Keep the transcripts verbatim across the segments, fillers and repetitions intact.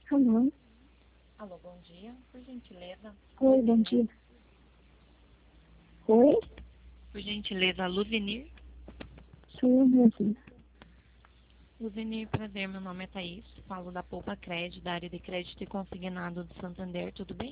Alô? Alô, bom dia. Por gentileza, Oi, bom dia. Oi? Por gentileza, Luzinir. Sou eu mesmo. Luzinir, prazer, meu nome é Thaís. Falo da Poupa Crédito, da área de crédito e consignado do Santander, tudo bem?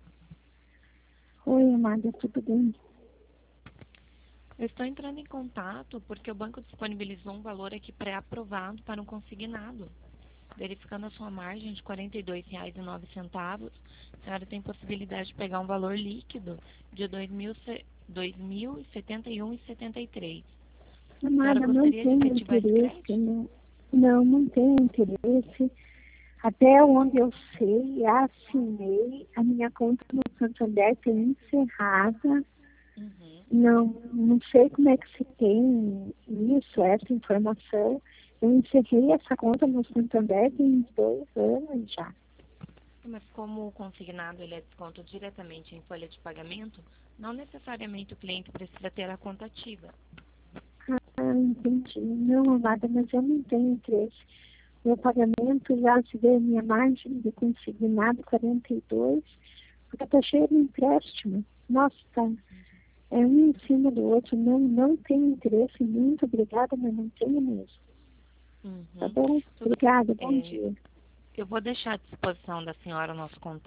Oi, amada, tudo bem? Eu estou entrando em contato porque o banco disponibilizou um valor aqui pré-aprovado para um consignado. Verificando a sua margem de quarenta e dois reais e nove centavos, a senhora tem possibilidade de pegar um valor líquido de dois mil e setenta e um reais e setenta e três centavos. A senhora Amada, não gostaria de tenho efetivar esse interesse, crédito? não. Não, não tenho interesse. Até onde eu sei, assinei, a minha conta no Santander tem encerrada. Uhum. Não, não sei como é que se tem isso, essa informação. Eu encerrei essa conta no Santander tem uns dois anos já. Mas como o consignado ele é desconto diretamente em folha de pagamento, não necessariamente o cliente precisa ter a conta ativa. Ah, entendi. Não, amada, mas eu não tenho interesse. Meu pagamento já se vê a minha margem de consignado quarenta e dois, porque está cheio de empréstimo. Nossa, tá. É um em cima do outro. Não, não tenho interesse. Muito obrigada, mas não tenho mesmo. Tá Uhum. bom? Tudo bem. Obrigada. Bom É, dia. eu vou deixar à disposição da senhora o nosso contato.